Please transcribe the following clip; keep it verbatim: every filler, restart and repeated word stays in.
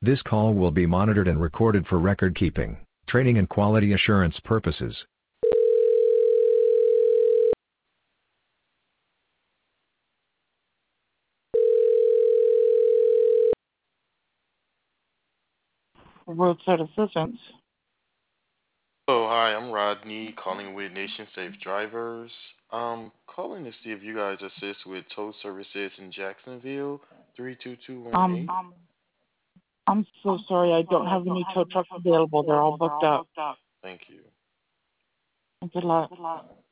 This call will be monitored and recorded for record keeping, training and quality assurance purposes. Roadside assistance. Oh, hi, I'm Rodney calling with Nation Safe Drivers. Um, calling to see if you guys assist with tow services in Jacksonville, three two two one Um, eight. I'm so sorry, I don't have any tow trucks available. They're all booked up. Thank you. Good luck.